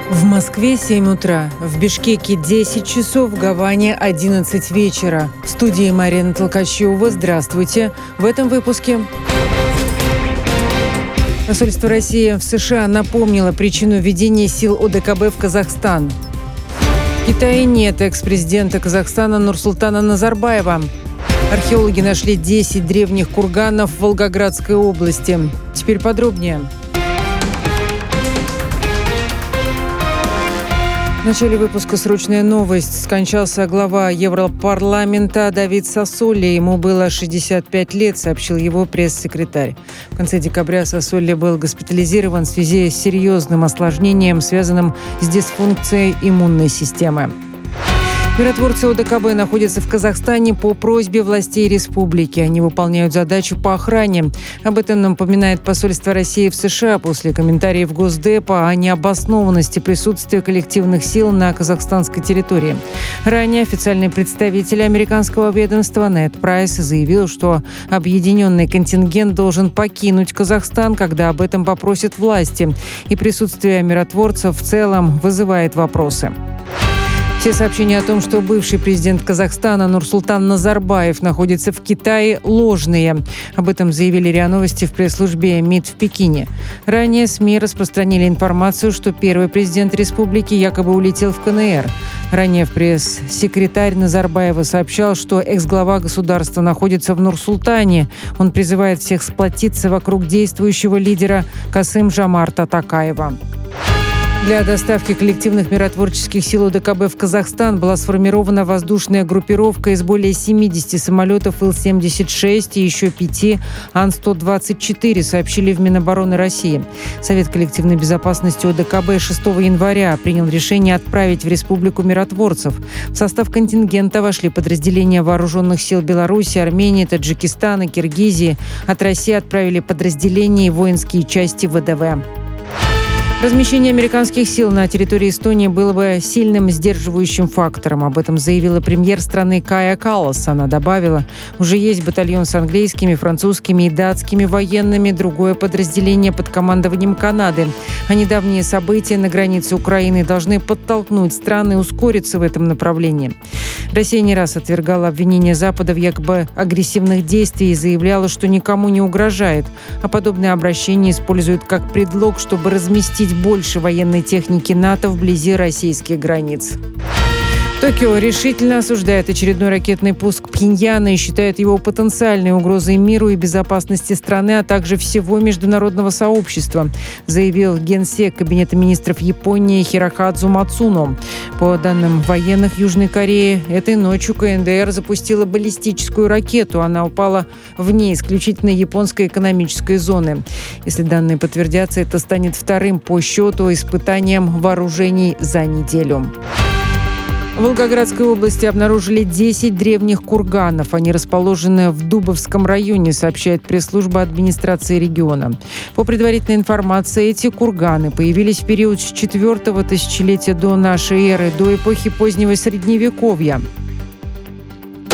В Москве 7 утра, в Бишкеке 10 часов, в Гаване 11 вечера. В студии Марина Толкачева. Здравствуйте. В этом выпуске. Посольство России в США напомнило причину введения сил ОДКБ в Казахстан. В Китае нет экс-президента Казахстана Нурсултана Назарбаева. Археологи нашли 10 древних курганов в Волгоградской области. Теперь подробнее. В начале выпуска срочная новость. Скончался глава Европарламента Давид Сассоли. Ему было 65 лет, сообщил его пресс-секретарь. В конце декабря Сассоли был госпитализирован в связи с серьезным осложнением, связанным с дисфункцией иммунной системы. Миротворцы ОДКБ находятся в Казахстане по просьбе властей республики. Они выполняют задачу по охране. Об этом напоминает посольство России в США после комментариев Госдепа о необоснованности присутствия коллективных сил на казахстанской территории. Ранее официальный представитель американского ведомства Нед Прайс заявил, что объединенный контингент должен покинуть Казахстан, когда об этом попросят власти. И присутствие миротворцев в целом вызывает вопросы. Все сообщения о том, что бывший президент Казахстана Нурсултан Назарбаев находится в Китае, ложные. Об этом заявили РИА Новости в пресс-службе МИД в Пекине. Ранее СМИ распространили информацию, что первый президент республики якобы улетел в КНР. Ранее пресс-секретарь Назарбаева сообщал, что экс-глава государства находится в Нур-Султане. Он призывает всех сплотиться вокруг действующего лидера Касым-Жомарта Токаева. Для доставки коллективных миротворческих сил ОДКБ в Казахстан была сформирована воздушная группировка из более 70 самолетов Ил-76 и еще 5 Ан-124, сообщили в Минобороны России. Совет коллективной безопасности ОДКБ 6 января принял решение отправить в республику миротворцев. В состав контингента вошли подразделения вооруженных сил Беларуси, Армении, Таджикистана, Киргизии. От России отправили подразделения и воинские части ВДВ. Размещение американских сил на территории Эстонии было бы сильным сдерживающим фактором. Об этом заявила премьер страны Кая Каллас. Она добавила, уже есть батальон с английскими, французскими и датскими военными, другое подразделение под командованием Канады. А недавние события на границе Украины должны подтолкнуть страны ускориться в этом направлении. Россия не раз отвергала обвинения Запада в якобы агрессивных действиях и заявляла, что никому не угрожает. А подобные обращения используют как предлог, чтобы разместить больше военной техники НАТО вблизи российских границ. Токио решительно осуждает очередной ракетный пуск Пхеньяна и считает его потенциальной угрозой миру и безопасности страны, а также всего международного сообщества, заявил генсек Кабинета министров Японии Хирохадзу Мацуно. По данным военных Южной Кореи, этой ночью КНДР запустила баллистическую ракету. Она упала вне исключительно японской экономической зоны. Если данные подтвердятся, это станет вторым по счету испытанием вооружений за неделю. В Волгоградской области обнаружили 10 древних курганов. Они расположены в Дубовском районе, сообщает пресс-служба администрации региона. По предварительной информации, эти курганы появились в период с 4-го тысячелетия до нашей эры, до эпохи позднего Средневековья.